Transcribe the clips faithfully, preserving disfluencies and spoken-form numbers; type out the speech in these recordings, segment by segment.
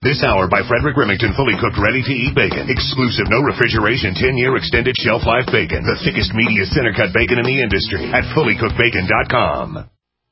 This hour by Frederick Remington, fully cooked, ready-to-eat bacon. Exclusive, no refrigeration, ten-year extended shelf life bacon. The thickest, meatiest, center-cut bacon in the industry at fully cooked bacon dot com.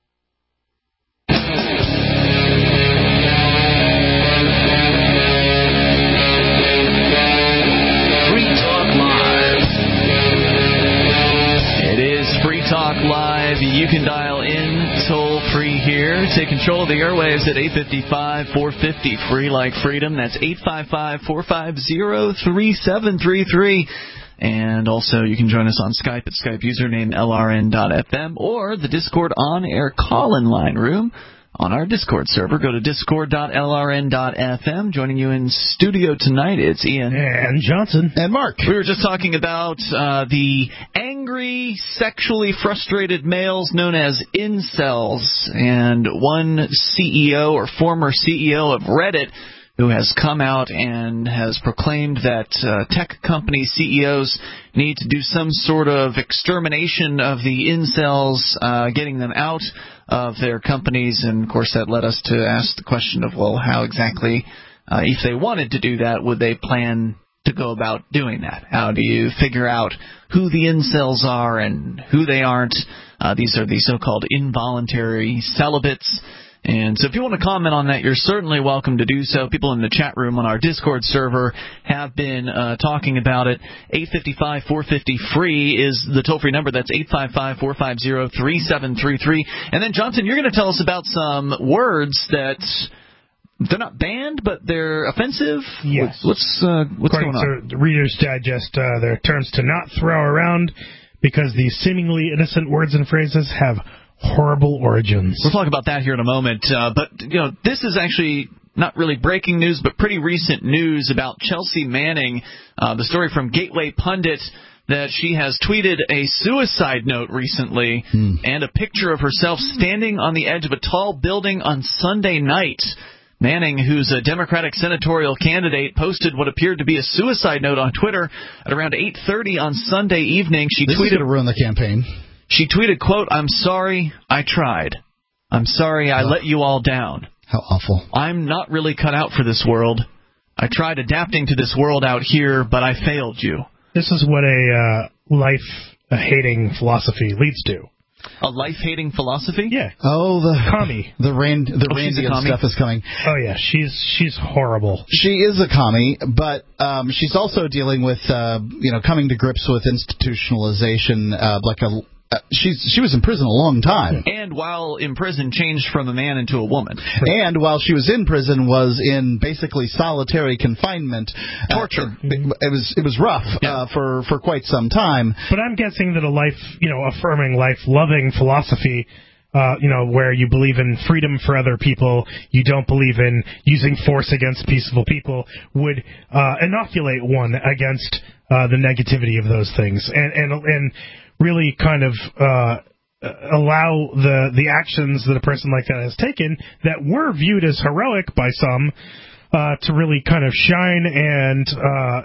Talk Live. You can dial in toll free here. Take control of the airwaves at eight five five, four five zero, free like freedom. That's eight five five, four five zero, three seven three three. And also you can join us on Skype at Skype username L R N dot F M or the Discord on-air call-in line room on our Discord server. Go to discord dot L R N dot F M. Joining you in studio tonight, it's Ian. And Johnson. And Mark. We were just talking about uh, the angry, sexually frustrated males known as incels. And one C E O or former C E O of Reddit who has come out and has proclaimed that uh, tech company C E Os need to do some sort of extermination of the incels, uh, getting them out of their companies. And, of course, that led us to ask the question of, well, how exactly, uh, if they wanted to do that, would they plan to go about doing that? How do you figure out who the incels are and who they aren't? Uh, these are the so-called involuntary celibates. And so if you want to comment on that, you're certainly welcome to do so. People in the chat room on our Discord server have been uh, talking about it. eight five five, four five zero, free is the toll-free number. That's eight five five, four five zero, three seven three three. And then, Johnson, you're going to tell us about some words that they're not banned, but they're offensive? Yes. What's, uh, what's According going on? to Reader's Digest, uh, they're terms to not throw around because these seemingly innocent words and phrases have horrible origins. We'll talk about that here in a moment. Uh, but, you know, this is actually not really breaking news, but pretty recent news about Chelsea Manning. Uh, the story from Gateway Pundit that she has tweeted a suicide note recently hmm. and a picture of herself standing on the edge of a tall building on Sunday night. Manning, who's a Democratic senatorial candidate, posted what appeared to be a suicide note on Twitter at around eight thirty on Sunday evening. She this tweeted, is going to ruin the campaign. She tweeted, quote, "I'm sorry I tried. I'm sorry I oh. let you all down. How awful. I'm not really cut out for this world. I tried adapting to this world out here, but I failed you." This is what a uh, life-hating philosophy leads to. A life-hating philosophy? Yeah. Oh, the commie. The Rand, the oh, Randian stuff is coming. Oh yeah, she's she's horrible. She is a commie, but um, she's also dealing with uh, you know coming to grips with institutionalization, uh, like a. Uh, she's she was in prison a long time. And while in prison, changed from a man into a woman. And while she was in prison, was in basically solitary confinement. Torture. Uh, it, it was it was rough yeah. uh, for for quite some time. But I'm guessing that a life, you know, affirming, life-loving philosophy. Uh, you know, where you believe in freedom for other people, you don't believe in using force against peaceful people, would uh, inoculate one against uh, the negativity of those things, and and and really kind of uh, allow the the actions that a person like that has taken that were viewed as heroic by some uh, to really kind of shine and uh,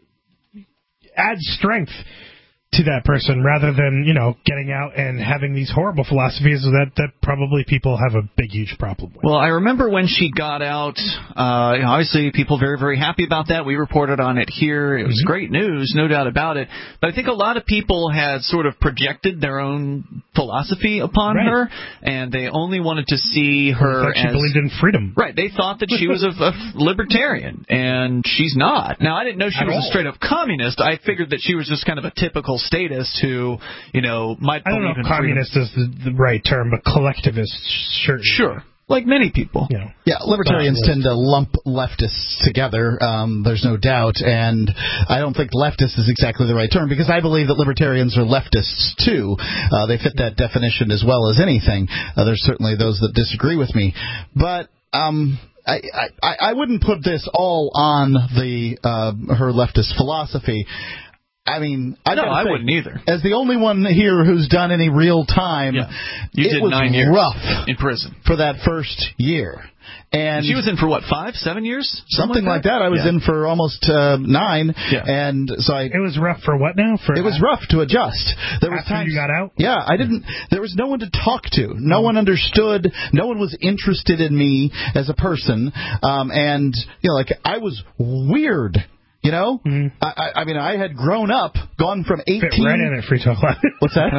add strength to that person, rather than, you know, getting out and having these horrible philosophies that, that probably people have a big, huge problem with. Well, I remember when she got out, uh, you know, obviously people very, very happy about that. We reported on it here. It was mm-hmm. great news, no doubt about it. But I think a lot of people had sort of projected their own philosophy upon right. her, and they only wanted to see her well, as... she believed in freedom. Right. They thought that she was a, a libertarian, and she's not. Now, I didn't know she At was all. a straight-up communist. I figured that she was just kind of a typical statist who, you know, might I don't know believe if in communist freedom. is the, the right term, but collectivist, sure. Sure. Like many people. You know, yeah, libertarians tend to lump leftists together, um, there's no doubt, and I don't think leftist is exactly the right term, because I believe that libertarians are leftists, too. Uh, they fit that definition as well as anything. Uh, there's certainly those that disagree with me. But... Um, I, I, I wouldn't put this all on the uh, her leftist philosophy. I mean, I no, say, I wouldn't either. As the only one here who's done any real time, yeah. you it did was nine years rough in prison for that first year. And she was in for what, five, seven years? Something, something like that. that. I was yeah. in for almost uh, nine. Yeah. And so I. It was rough for what now? For it was rough to adjust. There was after times, you got out? Yeah, I didn't. There was no one to talk to. No one understood. No one was interested in me as a person. Um, and you know, like I was weird. You know, mm-hmm. I, I mean, I had grown up, gone from eighteen. Fit right in at Free Talk Live. What's that?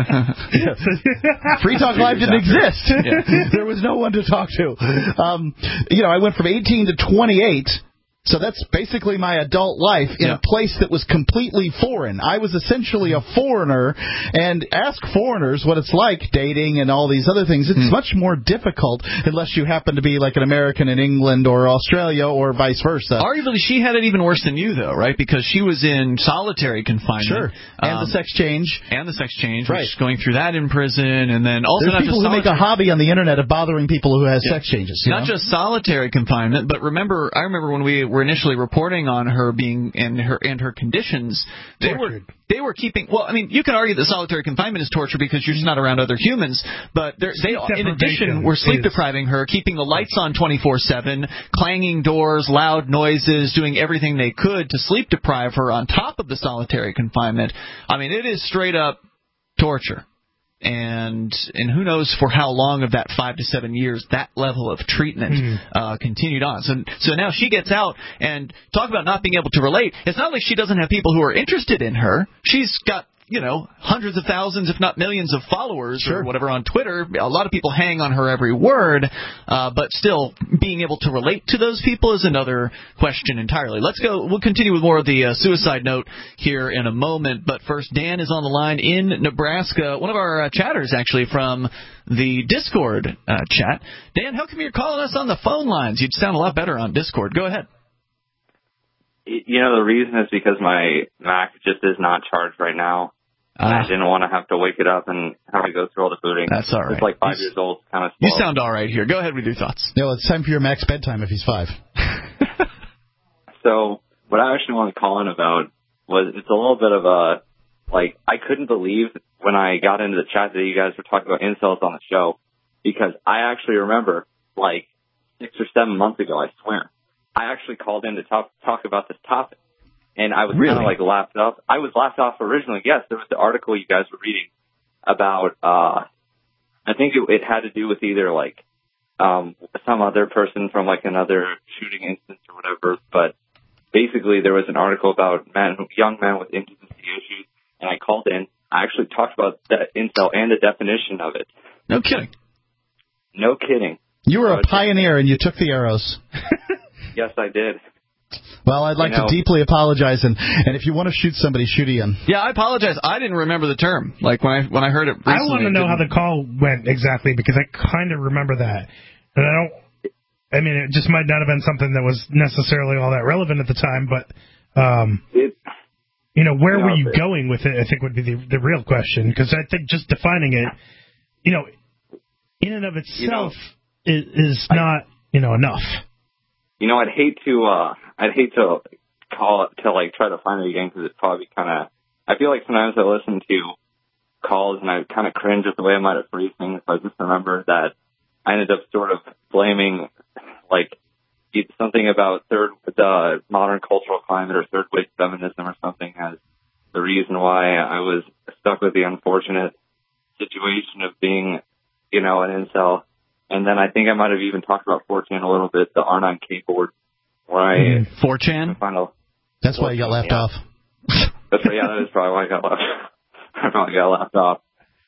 Free Talk Live didn't exist. Yeah. There was no one to talk to. Um, you know, I went from eighteen to twenty-eight. So that's basically my adult life in yeah. a place that was completely foreign. I was essentially a foreigner, and ask foreigners what it's like dating and all these other things. It's mm. much more difficult unless you happen to be like an American in England or Australia or vice versa. Arguably, she had it even worse than you, though, right? Because she was in solitary confinement. Sure. And um, the sex change. And the sex change, right. which going through that in prison, and then also There's not people just who make a hobby on the internet of bothering people who have yeah. sex changes. Not know? just solitary confinement, but remember, I remember when we were initially reporting on her being and her and her conditions, they Tortured. were they were keeping. Well, I mean, you can argue that solitary confinement is torture because you're just not around other humans. But they, in addition, were sleep depriving her, keeping the lights on twenty-four seven, clanging doors, loud noises, doing everything they could to sleep deprive her on top of the solitary confinement. I mean, it is straight up torture. And and who knows for how long of that five to seven years that level of treatment mm. uh, continued on. So so now she gets out, and talk about not being able to relate. It's not like she doesn't have people who are interested in her. She's got, you know, hundreds of thousands, if not millions, of followers sure. or whatever on Twitter. A lot of people hang on her every word, uh, but still being able to relate to those people is another question entirely. Let's go. We'll continue with more of the uh, suicide note here in a moment. But first, Dan is on the line in Nebraska. One of our uh, chatters, actually, from the Discord uh, chat. Dan, how come you're calling us on the phone lines? You'd sound a lot better on Discord. Go ahead. You know, the reason is because my Mac just is not charged right now. Uh, I didn't want to have to wake it up and have to go through all the booting. That's all right. It's like five he's, years old, kind of slow. You sound all right here. Go ahead with your thoughts. No, it's time for your Mac's bedtime if he's five. So what I actually want to call in about was it's a little bit of a, like, I couldn't believe when I got into the chat that you guys were talking about incels on the show, because I actually remember, like, six or seven months ago, I swear, I actually called in to talk, talk about this topic. And I was really? kind of like laughed off. I was laughed off originally. Yes, there was the article you guys were reading about, uh, I think it, it had to do with either like, um, some other person from like another shooting instance or whatever. But basically there was an article about men, young men with intimacy issues. And I called in. I actually talked about the incel and the definition of it. No kidding. No kidding. You were a pioneer and you took the arrows. Yes, I did. Well, I'd like you know, to deeply apologize, and, and if you want to shoot somebody, shoot Ian. Yeah, I apologize. I didn't remember the term. Like when I when I heard it recently. I want to know how the call went exactly, because I kind of remember that, and I don't. I mean, it just might not have been something that was necessarily all that relevant at the time, but um, it, you know, where you know, were you it, going with it? I think would be the the real question, because I think just defining it, you know, in and of itself you know, is, is not you know enough. You know, I'd hate to, uh, I'd hate to call it, to like try to find it again, because it's probably kind of, I feel like sometimes I listen to calls and I kind of cringe at the way I might have phrased things. So I just remember that I ended up sort of blaming, like, something about third, the modern cultural climate or third wave feminism or something as the reason why I was stuck with the unfortunate situation of being, you know, an incel. And then I think I might have even talked about four chan a little bit, the R nine K board, where I... Mm, four chan? Final, That's why you got left yeah. off. That's right, yeah, that is probably why I got left. I probably got left off.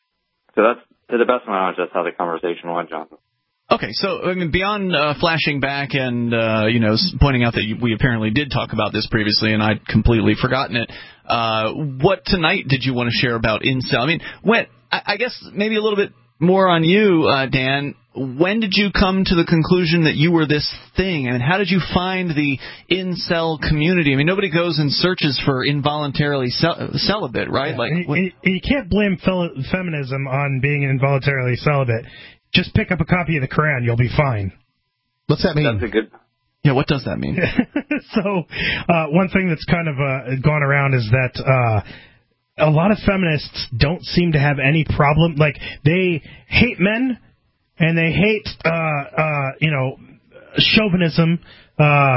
So that's, to the best of my knowledge, that's how the conversation went, Jonathan. Okay, so I mean, beyond uh, flashing back and uh, you know pointing out that we apparently did talk about this previously, and I'd completely forgotten it. Uh, what tonight did you want to share about incel? I mean, when I, I guess maybe a little bit more on you, uh, Dan. When did you come to the conclusion that you were this thing, and how did you find the incel community? I mean, nobody goes and searches for involuntarily cel- celibate, right? Yeah, like, and, what... and you can't blame fel- feminism on being involuntarily celibate. Just pick up a copy of the Quran, you'll be fine. What's that mean? That's a good... Yeah, what does that mean? so, uh, one thing that's kind of uh, gone around is that uh, a lot of feminists don't seem to have any problem. Like, they hate men, and they hate, uh, uh, you know, chauvinism uh,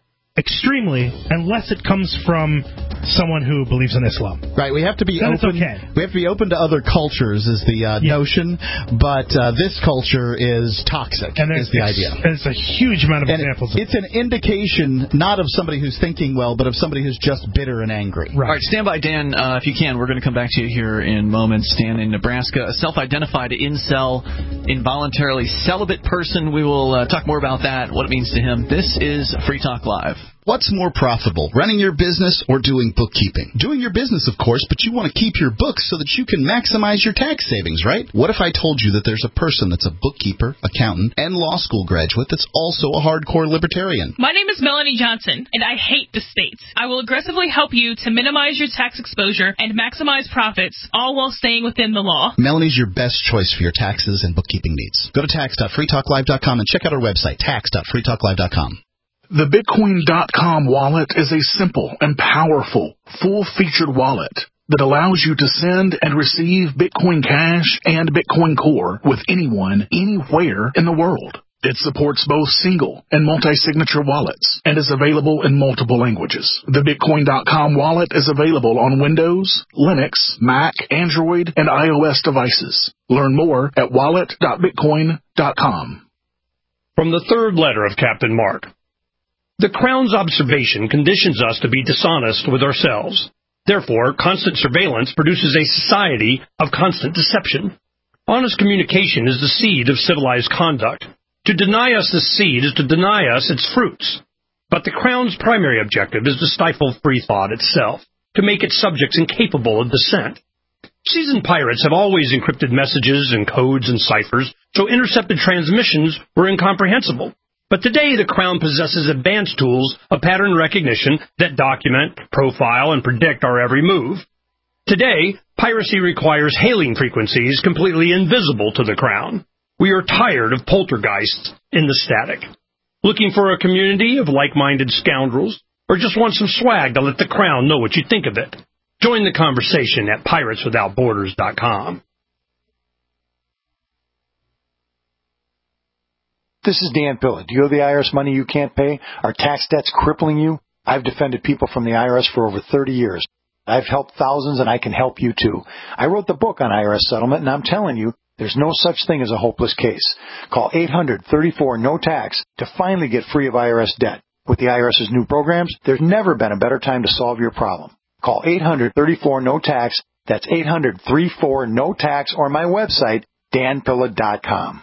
extremely unless it comes from someone who believes in Islam. Right, we have to be then open. It's okay. We have to be open to other cultures, is the uh, yeah. notion. But uh, this culture is toxic. And is the idea. There's a huge amount of and examples. It, it's an indication not of somebody who's thinking well, but of somebody who's just bitter and angry. Right. All right, stand by, Dan, uh, if you can. We're going to come back to you here in moments. Dan in Nebraska, a self-identified incel, involuntarily celibate person. We will uh, talk more about that, what it means to him. This is Free Talk Live. What's more profitable, running your business or doing bookkeeping? Doing your business, of course, but you want to keep your books so that you can maximize your tax savings, right? What if I told you that there's a person that's a bookkeeper, accountant, and law school graduate that's also a hardcore libertarian? My name is Melanie Johnson, and I hate the states. I will aggressively help you to minimize your tax exposure and maximize profits, all while staying within the law. Melanie's your best choice for your taxes and bookkeeping needs. Go to tax dot free talk live dot com and check out our website, tax dot free talk live dot com. The Bitcoin dot com wallet is a simple and powerful, full-featured wallet that allows you to send and receive Bitcoin Cash and Bitcoin Core with anyone, anywhere in the world. It supports both single and multi-signature wallets and is available in multiple languages. The Bitcoin dot com wallet is available on Windows, Linux, Mac, Android, and iOS devices. Learn more at wallet dot bitcoin dot com. From the third letter of Captain Mark. The Crown's observation conditions us to be dishonest with ourselves. Therefore, constant surveillance produces a society of constant deception. Honest communication is the seed of civilized conduct. To deny us this seed is to deny us its fruits. But the Crown's primary objective is to stifle free thought itself, to make its subjects incapable of dissent. Seasoned pirates have always encrypted messages and codes and ciphers, so intercepted transmissions were incomprehensible. But today, the Crown possesses advanced tools of pattern recognition that document, profile, and predict our every move. Today, piracy requires hailing frequencies completely invisible to the Crown. We are tired of poltergeists in the static. Looking for a community of like-minded scoundrels, or just want some swag to let the Crown know what you think of it? Join the conversation at pirates without borders dot com. This is Dan Pilla. Do you owe the I R S money you can't pay? Are tax debts crippling you? I've defended people from the I R S for over thirty years. I've helped thousands, and I can help you too. I wrote the book on I R S settlement, and I'm telling you, there's no such thing as a hopeless case. Call eight hundred thirty-four no tax to finally get free of I R S debt. With the IRS's new programs, there's never been a better time to solve your problem. Call eight hundred thirty-four no tax. That's eight hundred thirty-four no tax, or my website, dan pilla dot com.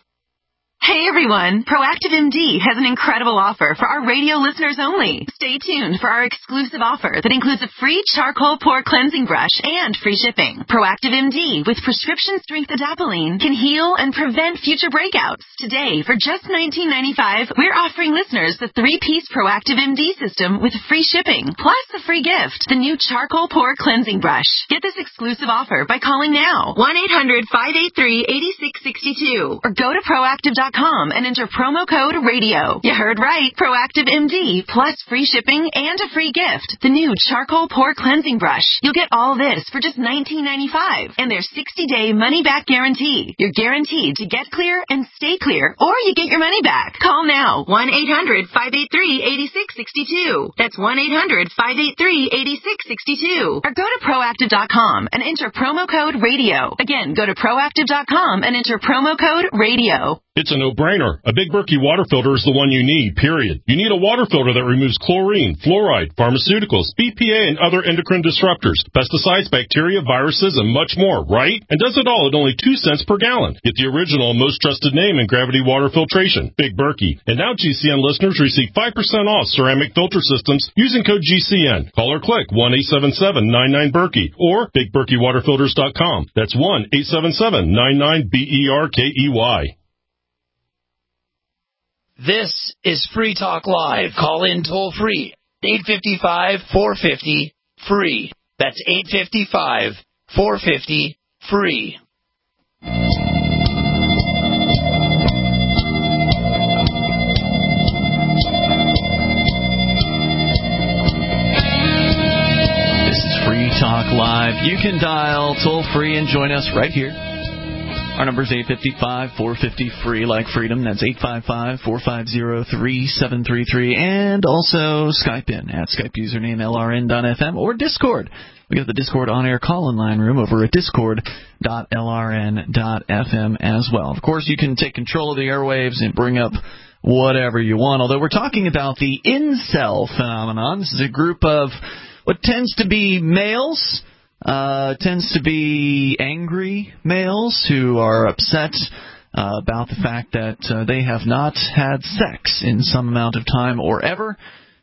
Hey everyone, Proactive M D has an incredible offer for our radio listeners only. Stay tuned for our exclusive offer that includes a free charcoal pore cleansing brush and free shipping. Proactive M D with prescription strength adapalene can heal and prevent future breakouts. Today, for just nineteen ninety-five dollars, we're offering listeners the three-piece Proactive M D system with free shipping, plus a free gift, the new charcoal pore cleansing brush. Get this exclusive offer by calling now, one eight hundred five eight three eight six six two, or go to proactive dot com and enter promo code radio. You heard right. Proactive M D plus free shipping and a free gift. The new charcoal pore cleansing brush. You'll get all this for just nineteen ninety-five dollars and their sixty-day money-back guarantee. You're guaranteed to get clear and stay clear, or you get your money back. Call now. one eight hundred five eight three eight six six two. That's one eight hundred five eight three eight six six two. Or go to proactive dot com and enter promo code radio. Again, go to proactive dot com and enter promo code radio. It's a no-brainer. A Big Berkey water filter is the one you need, period. You need a water filter that removes chlorine, fluoride, pharmaceuticals, B P A, and other endocrine disruptors, pesticides, bacteria, viruses, and much more, right? And does it all at only two cents per gallon. Get the original and most trusted name in gravity water filtration, Big Berkey. And now G C N listeners receive five percent off ceramic filter systems using code G C N. Call or click one eight seven seven nine nine Berkey or big berkey water filters dot com. That's one eight seven seven nine nine B E R K E Y. This is Free Talk Live. Call in toll free. eight five five, four five zero, free. That's eight five five, four five zero, free. This is Free Talk Live. You can dial toll free and join us right here. Our number is eight five five, four five zero, free, like freedom. That's eight five five, four five zero, three seven three three. And also Skype in at Skype username L R N dot F M or Discord. We got the Discord on-air call-in line room over at discord dot L R N dot F M as well. Of course, you can take control of the airwaves and bring up whatever you want, although we're talking about the incel phenomenon. This is a group of what tends to be males, uh, tends to be angry males who are upset uh, about the fact that uh, they have not had sex in some amount of time or ever.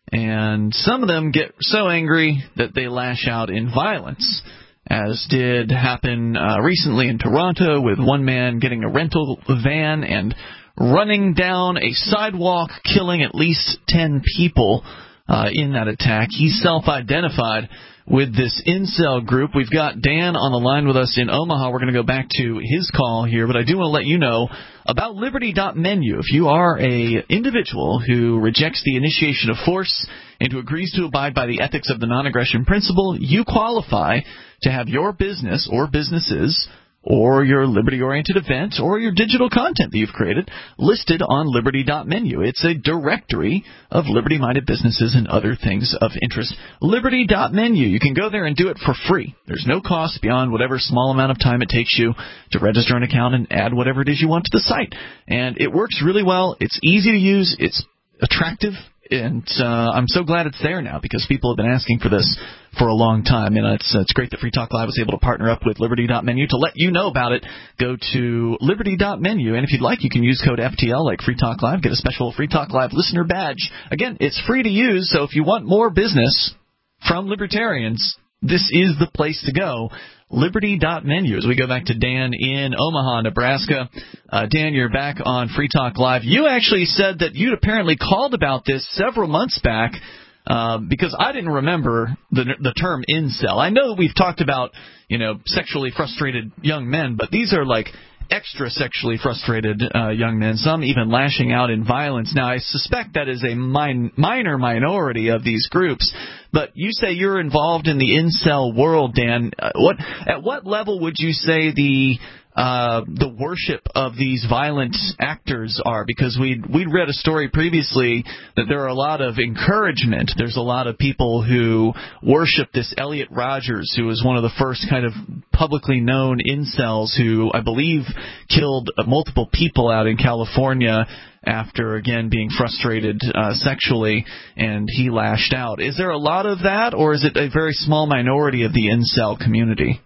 And some of them get so angry that they lash out in violence, as did happen uh, recently in Toronto with one man getting a rental van and running down a sidewalk, killing at least ten people uh, in that attack. He's self-identified with this incel group. We've got Dan on the line with us in Omaha. We're going to go back to his call here, but I do want to let you know about Liberty dot menu. If you are a individual who rejects the initiation of force and who agrees to abide by the ethics of the non-aggression principle, you qualify to have your business or businesses or your liberty-oriented event or your digital content that you've created listed on Liberty dot menu. It's a directory of liberty-minded businesses and other things of interest. Liberty dot menu. You can go there and do it for free. There's no cost beyond whatever small amount of time it takes you to register an account and add whatever it is you want to the site. And it works really well. It's easy to use. It's attractive. And uh, I'm so glad it's there now because people have been asking for this for a long time. And it's, it's great that Free Talk Live was able to partner up with Liberty dot menu to let you know about it. Go to Liberty dot menu, and if you'd like, you can use code F T L like Free Talk Live, get a special Free Talk Live listener badge. Again, it's free to use, so if you want more business from libertarians, this is the place to go. Liberty dot menu. As we go back to Dan in Omaha, Nebraska. Uh, Dan, you're back on Free Talk Live. You actually said that you'd apparently called about this several months back uh, because I didn't remember the the term incel. I know that we've talked about, you know, sexually frustrated young men, but these are like extra sexually frustrated uh, young men, some even lashing out in violence. Now, I suspect that is a min- minor minority of these groups, but you say you're involved in the incel world, Dan. Uh, what at what level would you say the uh, the worship of these violent actors are? Because we we read a story previously that there are a lot of encouragement. There's a lot of people who worship this Elliot Rogers, who was one of the first kind of publicly known incels who I believe killed multiple people out in California after, again, being frustrated uh, sexually, and he lashed out. Is there a lot of that, or is it a very small minority of the incel community?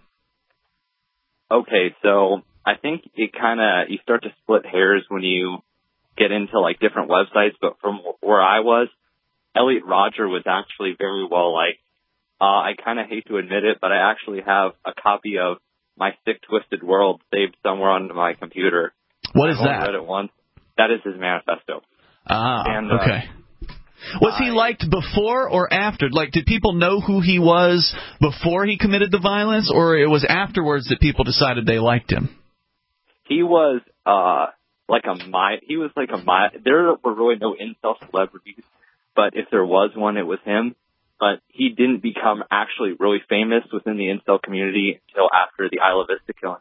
Okay, so I think it kind of, you start to split hairs when you get into, like, different websites, but from where I was, Elliot Rodger was actually very well liked. Uh, I kind of hate to admit it, but I actually have a copy of My Sick Twisted World saved somewhere on my computer. What is I've only that? read it once. That is his manifesto. Ah, and, uh, okay. Was he liked before or after? Like, did people know who he was before he committed the violence, or it was afterwards that people decided they liked him? He was uh, like a my. He was like a my. There were really no incel celebrities, but if there was one, it was him. But he didn't become actually really famous within the incel community until after the Isla Vista killing.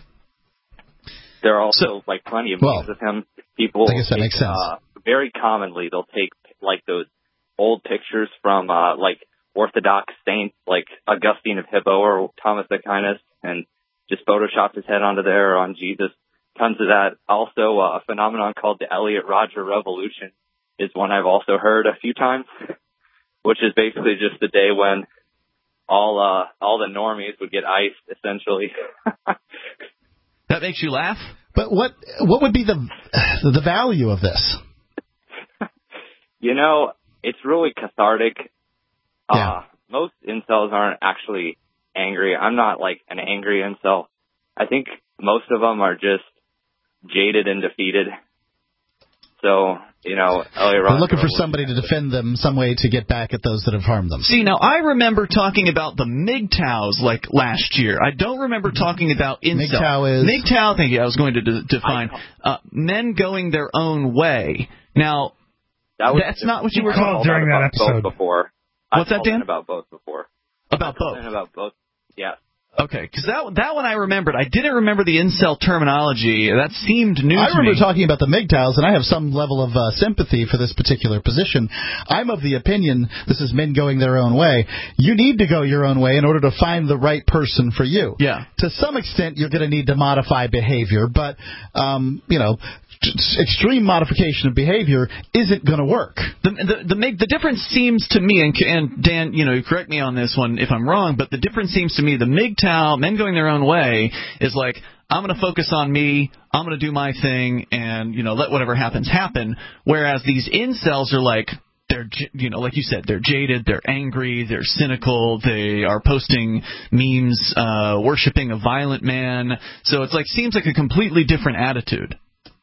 There are also, so, like, plenty of well, memes of him. People, I guess that take, makes sense. Uh, very commonly, they'll take, like, those old pictures from, uh, like, Orthodox saints, like Augustine of Hippo or Thomas Aquinas, and just Photoshop his head onto there or on Jesus. Tons of that. Also, uh, a phenomenon called the Elliot Rodger Revolution is one I've also heard a few times, which is basically just the day when all uh, all the normies would get iced, essentially. That makes you laugh? But what what would be the the value of this? You know, it's really cathartic. Yeah. Uh, most incels aren't actually angry. I'm not like an angry incel. I think most of them are just jaded and defeated. So, you know, they're looking for somebody to defend them, some way to get back at those that have harmed them. See, now, I remember talking about the M G T O Ws, like, last year. I don't remember talking about incel. M G T O is... M G T O, thank you, I was going to de- define. Uh, men going their own way. Now, that was that's not what you were called during that episode. Before. What's I've that, Dan? About both before. About both? About both, yeah. Okay, because that that one I remembered. I didn't remember the incel terminology. That seemed new I to remember me. talking about the M G T O Ws, and I have some level of uh, sympathy for this particular position. I'm of the opinion this is men going their own way. You need to go your own way in order to find the right person for you. Yeah. To some extent, you're going to need to modify behavior, but, um, you know, extreme modification of behavior isn't going to work. The, the, the, make, the difference seems to me, and, and Dan, you know, correct me on this one if I'm wrong, but the difference seems to me the M G T O W, men going their own way, is like, I'm going to focus on me, I'm going to do my thing, and, you know, let whatever happens happen. Whereas these incels are like, they're, you know, like you said, they're jaded, they're angry, they're cynical, they are posting memes, uh, worshiping a violent man. So it's like, seems like a completely different attitude.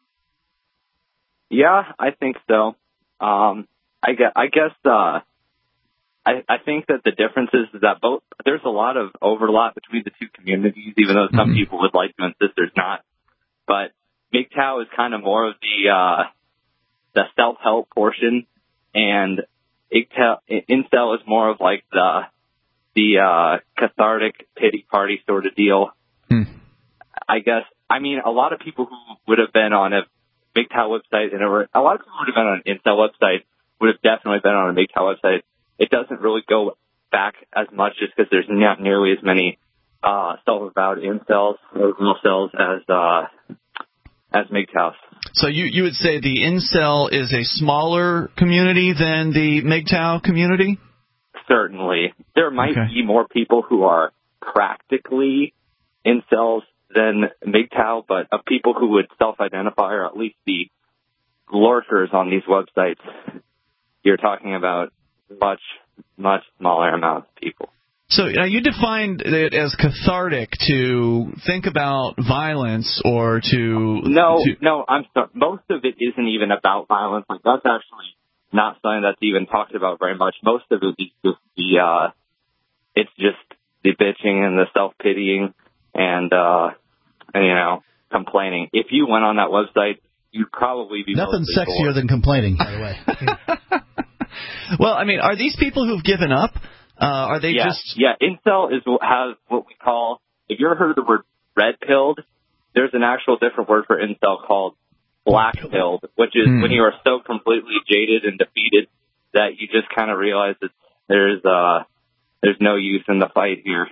Yeah, I think so. Um, I guess, I guess uh, I, I think that the difference is that both there's a lot of overlap between the two communities, even though some mm-hmm. people would like to insist there's not. But M G T O W is kind of more of the uh, the self-help portion, and incel is more of like the the uh, cathartic pity party sort of deal. Hmm. I guess. I mean, a lot of people who would have been on a M G T O W website, and a lot of people would have been on an incel website, would have definitely been on a M G T O W website. It doesn't really go back as much just because there's not nearly as many uh, self-avowed incels or incels as uh, as M G T O Ws. So you you would say the incel is a smaller community than the M G T O W community? Certainly. There might okay. be more people who are practically incels than M G T O W, but of people who would self-identify or at least be lurkers on these websites, you're talking about much, much smaller amount of people. So uh, you defined it as cathartic to think about violence or to... No, to... no, I'm sorry. Most of it isn't even about violence. Like, that's actually not something that's even talked about very much. Most of it is just the, uh, it's just the bitching and the self-pitying and, uh, and, you know, complaining. If you went on that website, you'd probably be... Nothing sexier bored. Than complaining, by the way. Well, I mean, are these people who've given up? Uh, are they yeah, just... Yeah, incel is has what we call... If you ever heard of the word red-pilled, there's an actual different word for incel called black-pilled, which is hmm. when you are so completely jaded and defeated that you just kind of realize that there's, uh, there's no use in the fight here.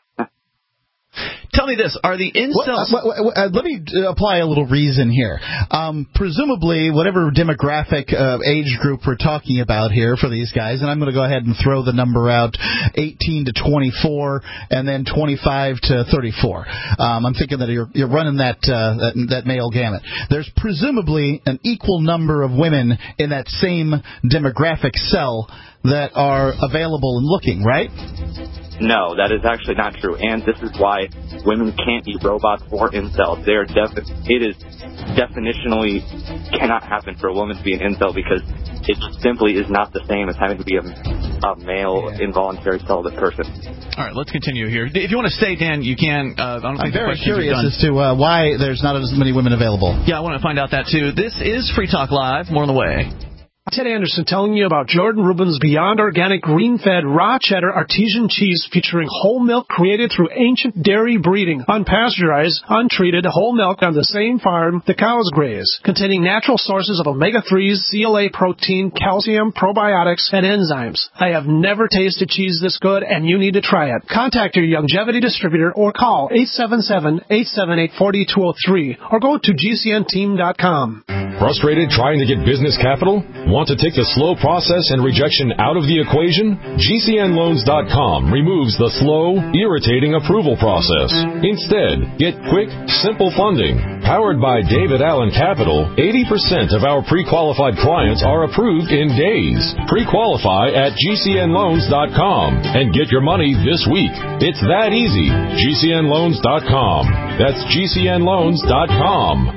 Tell me this, are the incels... Well, uh, uh, let me apply a little reason here. Um, presumably, whatever demographic uh, age group we're talking about here for these guys, and I'm going to go ahead and throw the number out, eighteen to twenty-four, and then twenty-five to thirty-four. Um, I'm thinking that you're, you're running that, uh, that that male gamut. There's presumably an equal number of women in that same demographic cell that are available and looking, right? No, that is actually not true, and this is why women can't be robots or incels. They are defi- it is definitionally cannot happen for a woman to be an incel because it simply is not the same as having to be a, a male yeah. involuntary celibate person. All right, let's continue here. If you want to stay, Dan, you can. Uh, I don't I'm think very the curious are done. as to uh, why there's not as many women available. Yeah, I want to find out that too. This is Free Talk Live. More on the way. Ted Anderson telling you about Jordan Rubin's Beyond Organic Green-Fed Raw Cheddar Artesian Cheese featuring whole milk created through ancient dairy breeding, unpasteurized, untreated whole milk on the same farm the cows graze, containing natural sources of omega threes, C L A protein, calcium, probiotics, and enzymes. I have never tasted cheese this good, and you need to try it. Contact your Longevity distributor or call eight seven seven, eight seven eight, four two zero three or go to G C N team dot com. Frustrated trying to get business capital? Want to take the slow process and rejection out of the equation? G C N loans dot com removes the slow, irritating approval process. Instead, get quick, simple funding. Powered by David Allen Capital, eighty percent of our pre-qualified clients are approved in days. Pre-qualify at G C N loans dot com and get your money this week. It's that easy. G C N loans dot com. That's G C N loans dot com.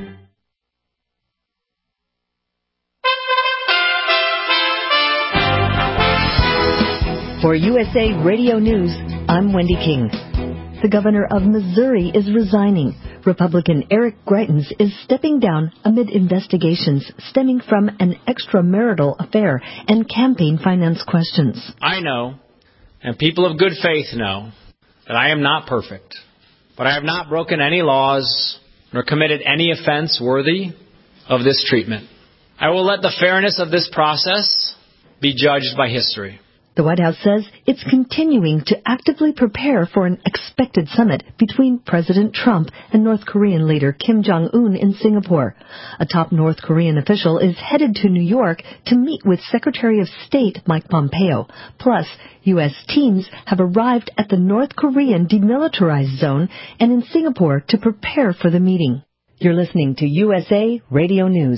For U S A Radio News, I'm Wendy King. The governor of Missouri is resigning. Republican Eric Greitens is stepping down amid investigations stemming from an extramarital affair and campaign finance questions. I know, and people of good faith know, that I am not perfect, but I have not broken any laws nor committed any offense worthy of this treatment. I will let the fairness of this process be judged by history. The White House says it's continuing to actively prepare for an expected summit between President Trump and North Korean leader Kim Jong-un in Singapore. A top North Korean official is headed to New York to meet with Secretary of State Mike Pompeo. Plus, U S teams have arrived at the North Korean demilitarized zone and in Singapore to prepare for the meeting. You're listening to U S A Radio News.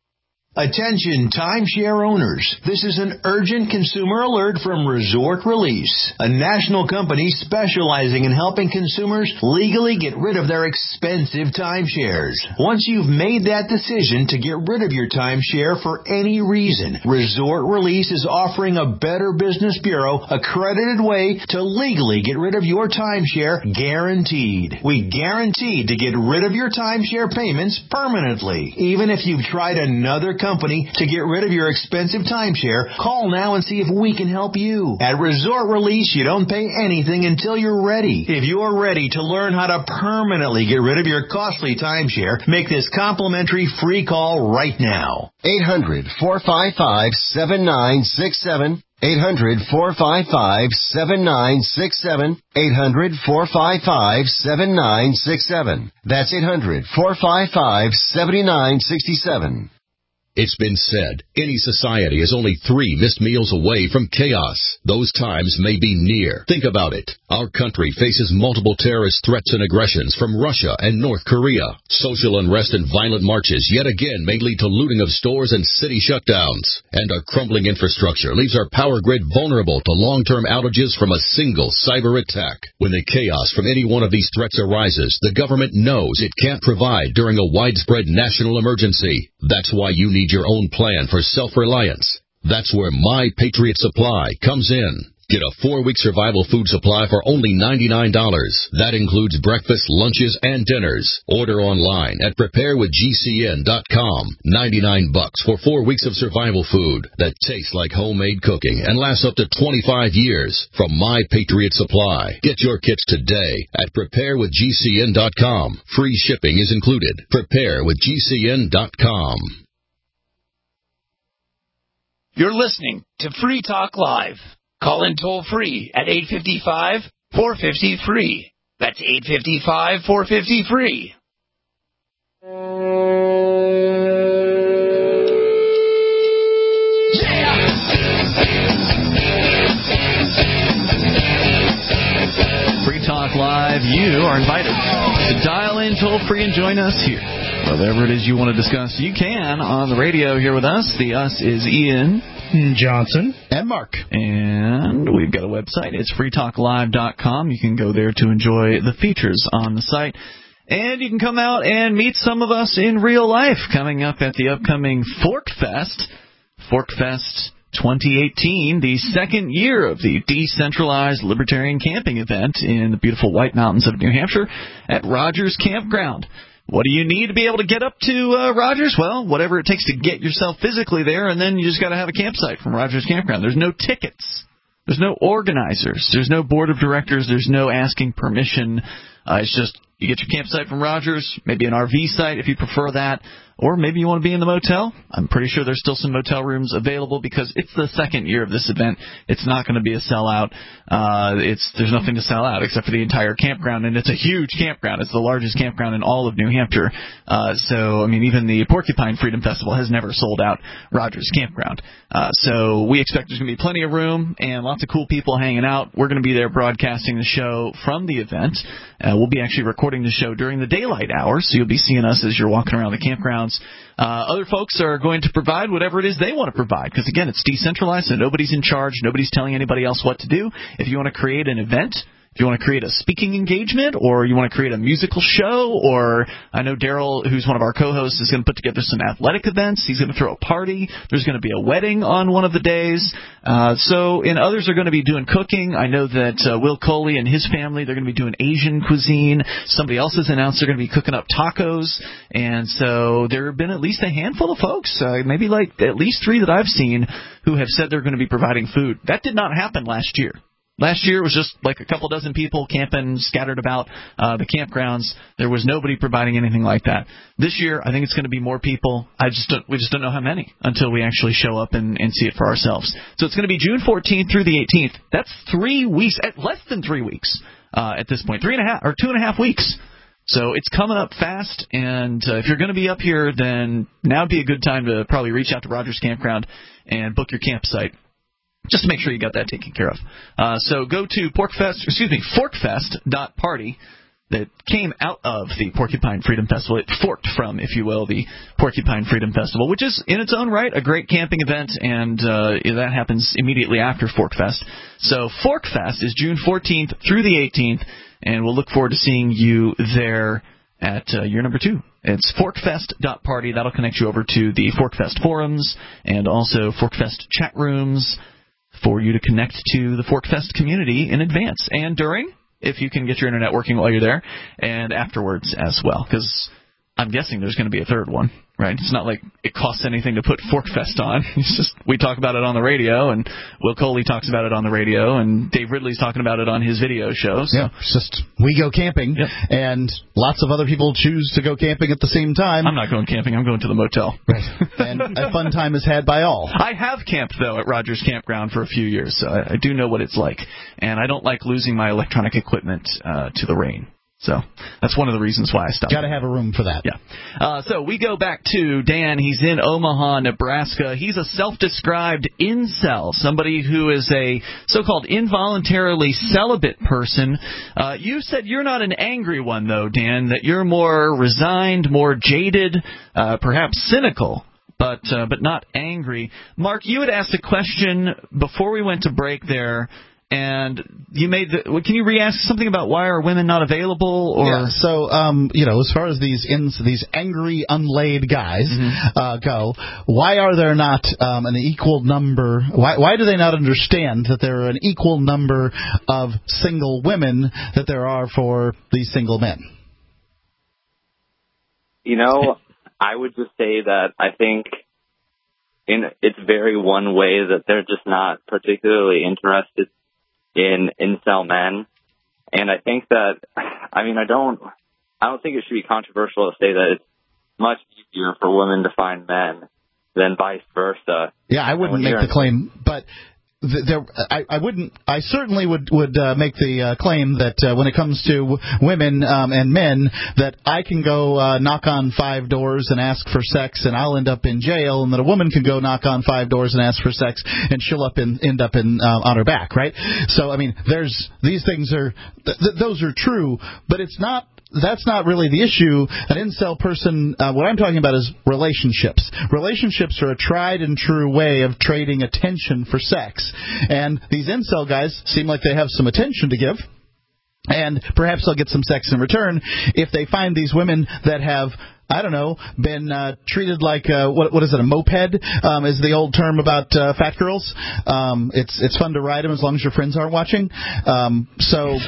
Attention timeshare owners. This is an urgent consumer alert from Resort Release, a national company specializing in helping consumers legally get rid of their expensive timeshares. Once you've made that decision to get rid of your timeshare for any reason, Resort Release is offering a Better Business Bureau accredited way to legally get rid of your timeshare, guaranteed. We guarantee to get rid of your timeshare payments permanently. Even if you've tried another company company to get rid of your expensive timeshare, call now and see if we can help you. At Resort Release, you don't pay anything until you're ready. If you're ready to learn how to permanently get rid of your costly timeshare, make this complimentary free call right now. eight hundred, four five five, seven nine six seven. eight hundred, four five five, seven nine six seven. eight hundred, four five five, seven nine six seven. That's eight hundred, four five five, seven nine six seven. It's been said, any society is only three missed meals away from chaos. Those times may be near. Think about it. Our country faces multiple terrorist threats and aggressions from Russia and North Korea. Social unrest and violent marches yet again may lead to looting of stores and city shutdowns. And our crumbling infrastructure leaves our power grid vulnerable to long-term outages from a single cyber attack. When the chaos from any one of these threats arises, the government knows it can't provide during a widespread national emergency. That's why you need your own plan for self-reliance. That's where My Patriot Supply comes in. Get a four-week survival food supply for only ninety-nine dollars. That includes breakfast, lunches, and dinners. Order online at prepare with G C N dot com. ninety-nine bucks for four weeks of survival food that tastes like homemade cooking and lasts up to twenty-five years from My Patriot Supply. Get your kits today at prepare with G C N dot com. Free shipping is included. prepare with G C N dot com. You're listening to Free Talk Live. Call in toll-free at eight five five, four five zero, free. That's eight five five, four five zero, free. Free Talk Live, you are invited to dial in toll-free and join us here. Whatever it is you want to discuss, you can on the radio here with us. The us is Ian Johnson and Mark. And we've got a website. It's free talk live dot com. You can go there to enjoy the features on the site. And you can come out and meet some of us in real life coming up at the upcoming Fork Fest. Fork Fest twenty eighteen, the second year of the decentralized libertarian camping event in the beautiful White Mountains of New Hampshire at Rogers Campground. What do you need to be able to get up to uh, Rogers? Well, whatever it takes to get yourself physically there, and then you just got to have a campsite from Rogers Campground. There's no tickets. There's no organizers. There's no board of directors. There's no asking permission. Uh, it's just you get your campsite from Rogers, maybe an R V site if you prefer that, or maybe you want to be in the motel. I'm pretty sure there's still some motel rooms available because it's the second year of this event. It's not going to be a sellout. Uh, it's there's nothing to sell out except for the entire campground, and it's a huge campground. It's the largest campground in all of New Hampshire. Uh, so, I mean, even the Porcupine Freedom Festival has never sold out Rogers Campground. Uh, so we expect there's going to be plenty of room and lots of cool people hanging out. We're going to be there broadcasting the show from the event. Uh, we'll be actually recording the show during the daylight hours, so you'll be seeing us as you're walking around the campgrounds. Uh, other folks are going to provide whatever it is they want to provide because, again, it's decentralized and nobody's in charge. Nobody's telling anybody else what to do. If you want to create an event, if you want to create a speaking engagement, or you want to create a musical show, or I know Daryl, who's one of our co-hosts, is going to put together some athletic events. He's going to throw a party. There's going to be a wedding on one of the days. Uh, so, and others are going to be doing cooking. I know that uh, Will Coley and his family, they're going to be doing Asian cuisine. Somebody else has announced they're going to be cooking up tacos. And so there have been at least a handful of folks, uh, maybe like at least three that I've seen, who have said they're going to be providing food. That did not happen last year. Last year it was just like a couple dozen people camping scattered about uh, the campgrounds. There was nobody providing anything like that. This year, I think it's going to be more people. I just don't, we just don't know how many until we actually show up and, and see it for ourselves. So it's going to be June fourteenth through the eighteenth. That's three weeks, at less than three weeks uh, at this point, three and a half or two and a half weeks. So it's coming up fast, and uh, if you're going to be up here, then now would be a good time to probably reach out to Rogers Campground and book your campsite. Just to make sure you got that taken care of. Uh, so go to Porkfest, excuse me, forkfest dot party. That came out of the Porcupine Freedom Festival. It forked from, if you will, the Porcupine Freedom Festival, which is in its own right a great camping event, and uh, that happens immediately after Forkfest. So Forkfest is June fourteenth through the eighteenth, and we'll look forward to seeing you there at uh, year number two. It's forkfest dot party. That'll connect you over to the Forkfest forums and also Forkfest chat rooms for you to connect to the Forkfest community in advance and during, if you can get your internet working while you're there, and afterwards as well, because I'm guessing there's going to be a third one, right? It's not like it costs anything to put Forkfest on. It's just we talk about it on the radio, and Will Coley talks about it on the radio, and Dave Ridley's talking about it on his video shows. So. Yeah, it's just we go camping, yep. And lots of other people choose to go camping at the same time. I'm not going camping. I'm going to the motel. Right. And a fun time is had by all. I have camped, though, at Rogers Campground for a few years, so I, I do know what it's like. And I don't like losing my electronic equipment uh, to the rain. So that's one of the reasons why I stopped. Got to have a room for that. Yeah. Uh, so we go back to Dan. He's in Omaha, Nebraska. He's a self-described incel, somebody who is a so-called involuntarily celibate person. Uh, you said you're not an angry one, though, Dan, that you're more resigned, more jaded, uh, perhaps cynical, but uh, but not angry. Mark, you had asked a question before we went to break there. And you made the. Can you re-ask something about why are women not available? Or yeah, so um, you know, as far as these ins, these angry, unlaid guys mm-hmm. uh, go, why are there not um, an equal number? Why why do they not understand that there are an equal number of single women that there are for these single men? You know, I would just say that I think in it's very one way that they're just not particularly interested in incel men. And I think that, I mean, I don't, I don't think it should be controversial to say that it's much easier for women to find men than vice versa. Yeah, I wouldn't make the claim, but there, I, I wouldn't, I certainly would, would uh, make the uh, claim that uh, when it comes to women um, and men, that I can go uh, knock on five doors and ask for sex and I'll end up in jail, and that a woman can go knock on five doors and ask for sex and she'll up in, end up in uh, on her back, right? So, I mean, there's, these things are, th- th- those are true, but it's not, that's not really the issue. An incel person, uh, what I'm talking about is relationships. Relationships are a tried and true way of trading attention for sex. And these incel guys seem like they have some attention to give. And perhaps they'll get some sex in return if they find these women that have, I don't know, been uh, treated like, uh, what what is it, a moped, um, is the old term about uh, fat girls. Um, it's, it's fun to ride them as long as your friends aren't watching. Um, so...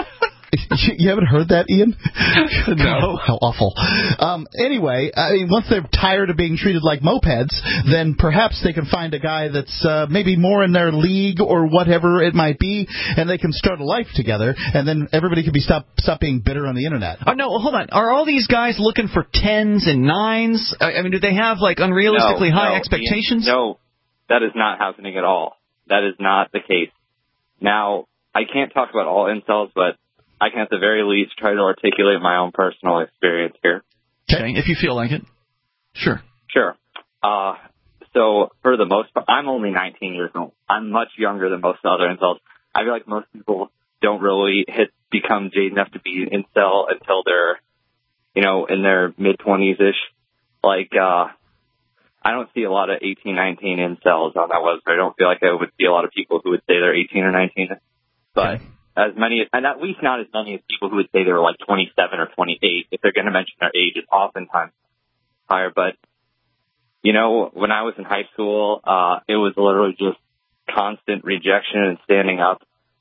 You haven't heard that, Ian? No. How awful. Um, anyway, I mean, once they're tired of being treated like mopeds, then perhaps they can find a guy that's uh, maybe more in their league or whatever it might be, and they can start a life together, and then everybody can be stop stop being bitter on the internet. Oh, no, hold on. Are all these guys looking for tens and nines? I mean, do they have like unrealistically no, high no, expectations? Ian, no, that is not happening at all. That is not the case. Now, I can't talk about all incels, but I can at the very least try to articulate my own personal experience here. Okay, if you feel like it. Sure. Sure. Uh, so for the most part, I'm only nineteen years old. I'm much younger than most other incels. I feel like most people don't really hit become jaded enough to be an incel until they're, you know, in their mid-twenties-ish. Like, uh, I don't see a lot of eighteen, nineteen incels on that website. I don't feel like I would see a lot of people who would say they're eighteen or nineteen. But... Okay. As many, and at least not as many as people who would say they're like twenty-seven or twenty-eight. If they're going to mention their age, it's oftentimes higher. But, you know, when I was in high school, uh, it was literally just constant rejection and standing up.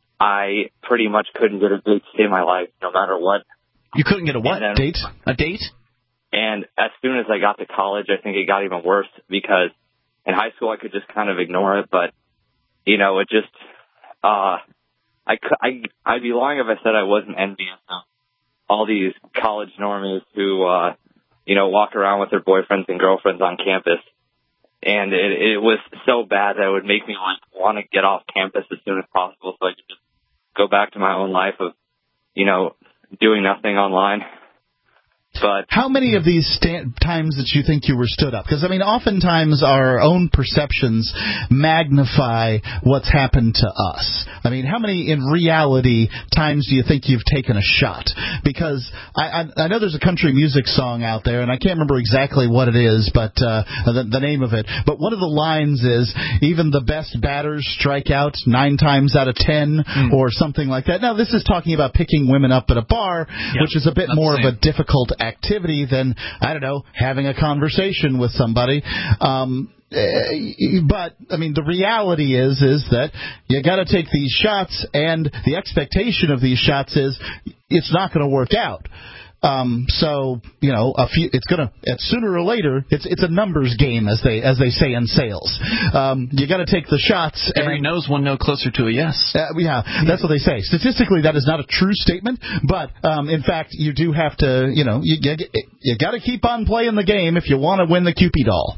I pretty much couldn't get a date to save my life, no matter what. You couldn't get a what? Then, date? A date? And as soon as I got to college, I think it got even worse because in high school I could just kind of ignore it. But, you know, it just, uh, I, I, I'd be lying if I said I wasn't envious of all these college normies who, uh, you know, walk around with their boyfriends and girlfriends on campus. And it, it was so bad that it would make me like want to get off campus as soon as possible so I could just go back to my own life of, you know, doing nothing online. But how many of these sta- times that you think you were stood up? Because, I mean, oftentimes our own perceptions magnify what's happened to us. I mean, how many in reality times do you think you've taken a shot? Because I, I, I know there's a country music song out there, and I can't remember exactly what it is, but uh, the, the name of it. But one of the lines is, even the best batters strike out nine times out of ten, mm. or something like that. Now, this is talking about picking women up at a bar, yep. which is a bit more of a difficult activity than, I don't know, having a conversation with somebody. Um, but, I mean, the reality is is that you got to take these shots, and the expectation of these shots is it's not going to work out. Um, so, you know, a few, it's gonna, sooner or later, it's it's a numbers game, as they as they say in sales. Um, you got to take the shots. Every no's one no closer to a yes. Uh, yeah, that's what they say. Statistically, that is not a true statement, but um, in fact, you do have to, you know, you you, you got to keep on playing the game if you want to win the Cupid doll.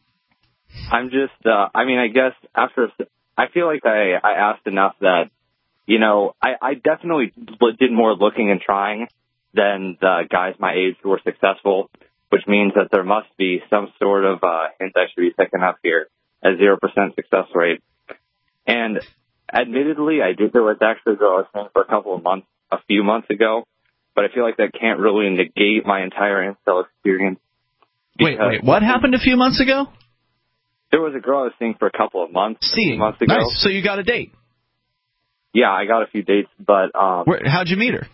I'm just, uh, I mean, I guess after, I feel like I, I asked enough that, you know, I, I definitely did more looking and trying than the guys my age who were successful, which means that there must be some sort of uh, hint I should be picking up here, a zero percent success rate. And admittedly, I did go with actually go I was saying for a couple of months, a few months ago, but I feel like that can't really negate my entire incel experience. Wait, wait, what happened a few months ago? There was a girl I was seeing for a couple of months. Seeing, months ago. Nice. So you got a date? Yeah, I got a few dates, but um, Where, how'd you meet her?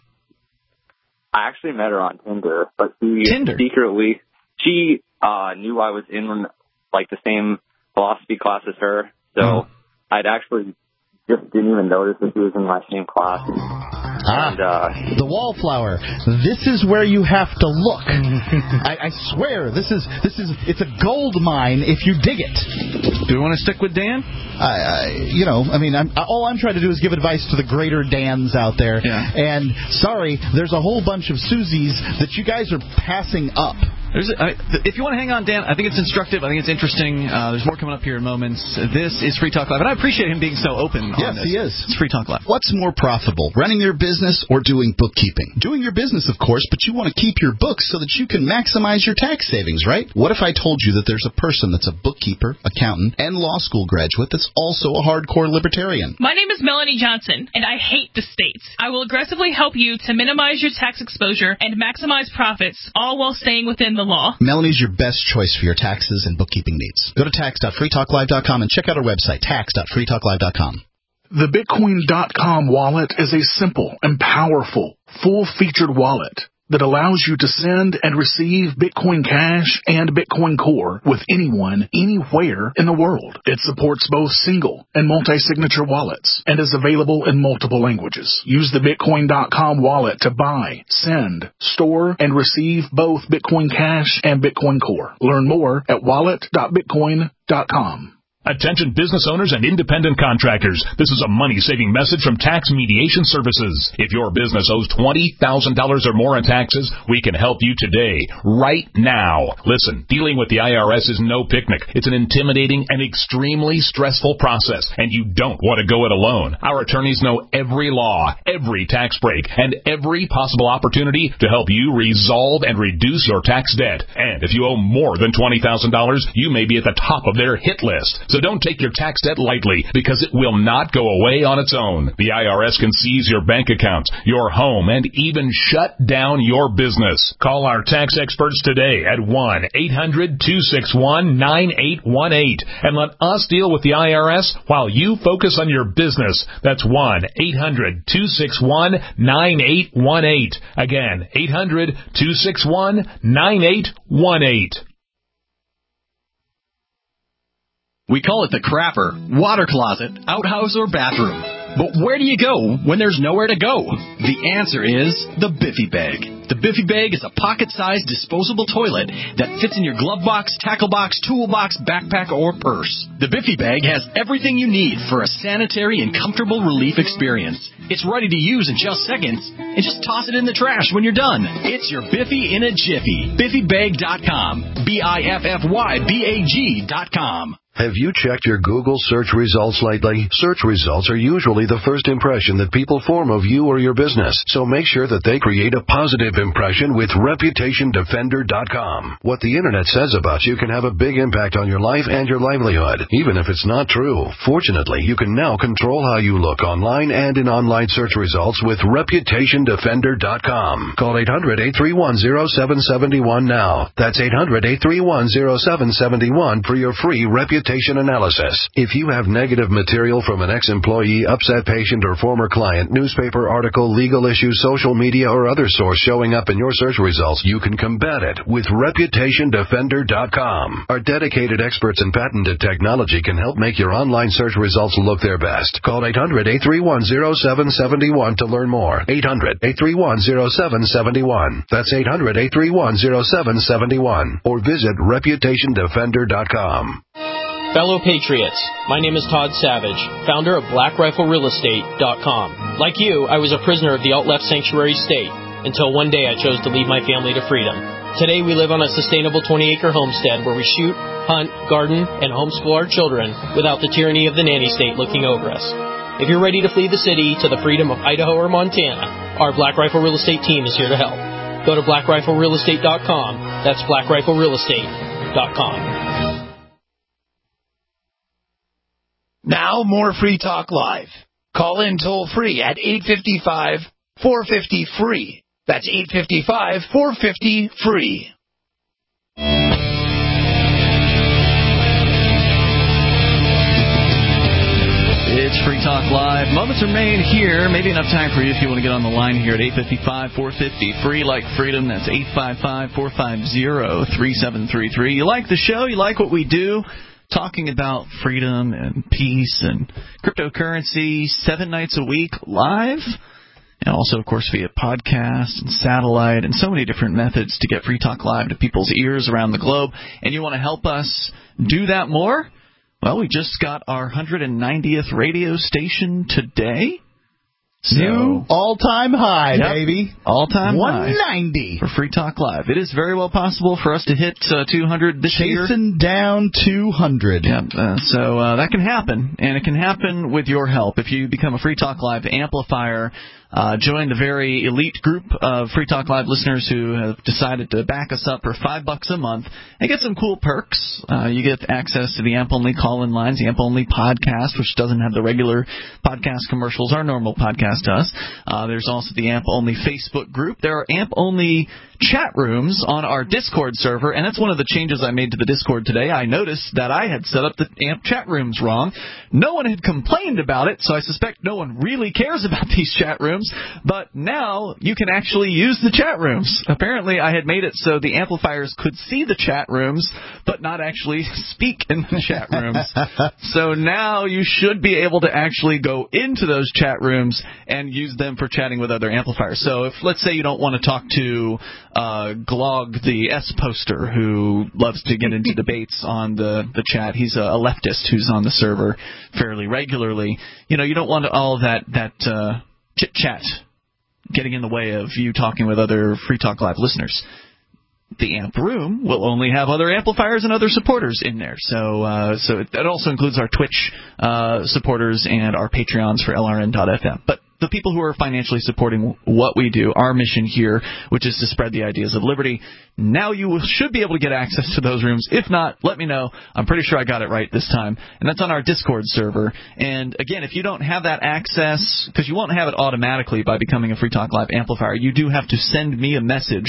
I actually met her on Tinder, but she Tinder. secretly, she uh, knew I was in like the same philosophy class as her, so oh. I'd actually just didn't even notice that she was in my same class. Ah, and, uh, the wallflower. This is where you have to look. I, I swear, this is this is it's a gold mine if you dig it. Do we want to stick with Dan? I, I, you know, I mean, I'm, all I'm trying to do is give advice to the greater Dans out there. Yeah. And sorry, there's a whole bunch of Susies that you guys are passing up. There's, I, if you want to hang on, Dan, I think it's instructive. I think it's interesting. Uh, there's more coming up here in moments. This is Free Talk Live, and I appreciate him being so open yes, on this. Yes, he is. It's Free Talk Live. What's more profitable, running your business or doing bookkeeping? Doing your business, of course, but you want to keep your books so that you can maximize your tax savings, right? What if I told you that there's a person that's a bookkeeper, accountant, and law school graduate that's also a hardcore libertarian? My name is Melanie Johnson, and I hate the states. I will aggressively help you to minimize your tax exposure and maximize profits, all while staying within the law. Melanie's your best choice for your taxes and bookkeeping needs. Go to tax dot free talk live dot com and check out our website, tax dot free talk live dot com. The Bitcoin dot com wallet is a simple and powerful, full-featured wallet that allows you to send and receive Bitcoin Cash and Bitcoin Core with anyone, anywhere in the world. It supports both single and multi-signature wallets and is available in multiple languages. Use the Bitcoin dot com wallet to buy, send, store, and receive both Bitcoin Cash and Bitcoin Core. Learn more at wallet dot bitcoin dot com. Attention business owners and independent contractors. This is a money-saving message from Tax Mediation Services. If your business owes twenty thousand dollars or more in taxes, we can help you today, right now. Listen, dealing with the I R S is no picnic. It's an intimidating and extremely stressful process, and you don't want to go it alone. Our attorneys know every law, every tax break, and every possible opportunity to help you resolve and reduce your tax debt. And if you owe more than twenty thousand dollars, you may be at the top of their hit list. So don't take your tax debt lightly, because it will not go away on its own. The I R S can seize your bank accounts, your home, and even shut down your business. Call our tax experts today at one eight hundred two six one nine eight one eight and let us deal with the I R S while you focus on your business. That's one eight hundred two six one nine eight one eight. Again, eight hundred two six one nine eight one eight. We call it the crapper, water closet, outhouse, or bathroom. But where do you go when there's nowhere to go? The answer is the Biffy Bag. The Biffy Bag is a pocket-sized disposable toilet that fits in your glove box, tackle box, toolbox, backpack, or purse. The Biffy Bag has everything you need for a sanitary and comfortable relief experience. It's ready to use in just seconds, and just toss it in the trash when you're done. It's your Biffy in a jiffy. Biffy Bag dot com. B I F F Y B A G dot com. Have you checked your Google search results lately? Search results are usually the first impression that people form of you or your business, so make sure that they create a positive impression with Reputation Defender dot com. What the Internet says about you can have a big impact on your life and your livelihood, even if it's not true. Fortunately, you can now control how you look online and in online search results with Reputation Defender dot com. Call eight hundred, eight three one, zero seven seven one now. That's eight hundred, eight three one, zero seven seven one for your free Reputation analysis. If you have negative material from an ex-employee, upset patient, or former client, newspaper article, legal issue, social media, or other source showing up in your search results, you can combat it with Reputation Defender dot com. Our dedicated experts in patented technology can help make your online search results look their best. Call eight hundred, eight three one, zero seven seven one to learn more. eight hundred, eight three one, zero seven seven one. That's eight hundred, eight three one, zero seven seven one. Or visit Reputation Defender dot com. Fellow Patriots, my name is Todd Savage, founder of Black Rifle Real Estate dot com. Like you, I was a prisoner of the alt-left sanctuary state until one day I chose to lead my family to freedom. Today we live on a sustainable twenty-acre homestead where we shoot, hunt, garden, and homeschool our children without the tyranny of the nanny state looking over us. If you're ready to flee the city to the freedom of Idaho or Montana, our Black Rifle Real Estate team is here to help. Go to Black Rifle Real Estate dot com. That's Black Rifle Real Estate dot com. Now, more Free Talk Live. Call in toll-free at eight five five, four five zero, F R E E. That's eight five five, four five zero, F R E E. It's Free Talk Live. Moments remain here. Maybe enough time for you if you want to get on the line here at eight five five, four five zero, free like freedom. That's eight five five, four five zero, three seven three three. You like the show? You like what we do? Talking about freedom and peace and cryptocurrency seven nights a week live, and also, of course, via podcast and satellite and so many different methods to get Free Talk Live to people's ears around the globe. And you want to help us do that more? Well, we just got our one hundred ninetieth radio station today. So, new all-time high, yep, baby. All-time high. one ninety. For Free Talk Live. It is very well possible for us to hit uh, two hundred this Chasing year. Chasing down two hundred. Yeah, uh, so uh, that can happen, and it can happen with your help. If you become a Free Talk Live amplifier, uh, join the very elite group of Free Talk Live listeners who have decided to back us up for five bucks a month and get some cool perks. Uh, you get access to the AMP-only call-in lines, the AMP-only podcast, which doesn't have the regular podcast commercials, our normal podcast does. Uh, there's also the AMP-only Facebook group. There are AMP-only chat rooms on our Discord server, and that's one of the changes I made to the Discord today. I noticed that I had set up the AMP chat rooms wrong. No one had complained about it, so I suspect no one really cares about these chat rooms, but now you can actually use the chat rooms. Apparently, I had made it so the amplifiers could see the chat rooms, but not actually speak in the chat rooms. So now you should be able to actually go into those chat rooms and use them for chatting with other amplifiers. So if, let's say, you don't want to talk to uh, Glog, the S poster, who loves to get into debates on the, the chat. He's a, a leftist who's on the server fairly regularly. You know, you don't want all that, that uh, chit-chat getting in the way of you talking with other Free Talk Live listeners. The AMP room will only have other amplifiers and other supporters in there. So uh, so it, that also includes our Twitch uh, supporters and our Patreons for L R N dot F M. But the people who are financially supporting what we do, our mission here, which is to spread the ideas of liberty, now you should be able to get access to those rooms. If not, let me know. I'm pretty sure I got it right this time. And that's on our Discord server. And, again, if you don't have that access, because you won't have it automatically by becoming a Free Talk Live amplifier, you do have to send me a message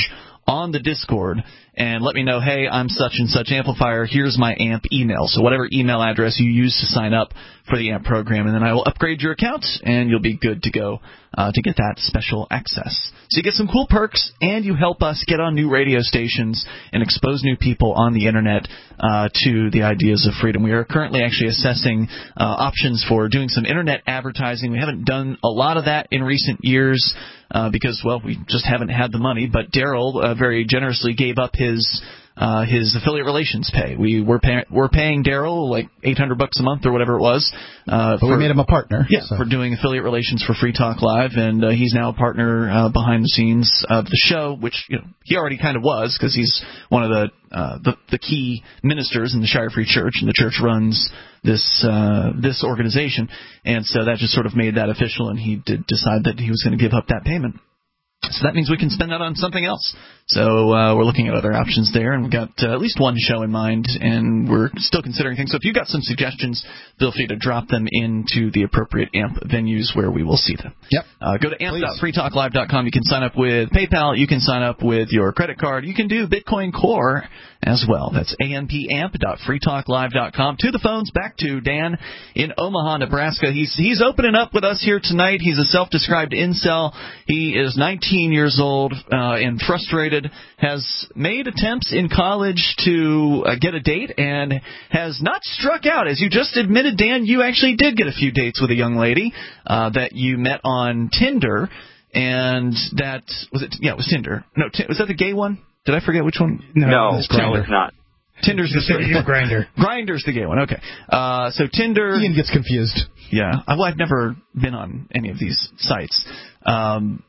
on the Discord and let me know, hey, I'm such and such amplifier, here's my AMP email. So whatever email address you use to sign up for the AMP program, and then I will upgrade your account, and you'll be good to go uh, to get that special access. So you get some cool perks, and you help us get on new radio stations and expose new people on the Internet uh, to the ideas of freedom. We are currently actually assessing uh, options for doing some Internet advertising. We haven't done a lot of that in recent years uh, because, well, we just haven't had the money. But Daryl uh, very generously gave up his uh, his affiliate relations pay. We were, pay- we're paying Daryl like eight hundred bucks a month or whatever it was. Uh, but for, we made him a partner. Yeah, so. for doing affiliate relations for Free Talk Live, and uh, he's now a partner uh, behind the scenes of the show, which you know he already kind of was because he's one of the, uh, the the key ministers in the Shire Free Church, and the church runs this uh, this organization, and so that just sort of made that official, and he did decide that he was going to give up that payment. So that means we can spend that on something else. So uh, we're looking at other options there, and we've got uh, at least one show in mind, and we're still considering things. So if you've got some suggestions, feel free to drop them into the appropriate AMP venues where we will see them. Yep. Uh, go to amp dot free talk live dot com. You can sign up with PayPal. You can sign up with your credit card. You can do Bitcoin Core as well. That's amp dot free talk live dot com. To the phones, back to Dan in Omaha, Nebraska. He's he's opening up with us here tonight. He's a self-described incel. He is nineteen years old uh, and frustrated. Has made attempts in college to uh, get a date and has not struck out. As you just admitted, Dan, you actually did get a few dates with a young lady uh, that you met on Tinder, and that was it. Yeah, it was Tinder. No, t- was that the gay one? Did I forget which one? No, no, it's not. Tinder's the straight one. Grindr. Grindr's the gay one. Okay. Uh, so Tinder. Ian gets confused. Yeah. Well, I've never been on any of these sites. Um,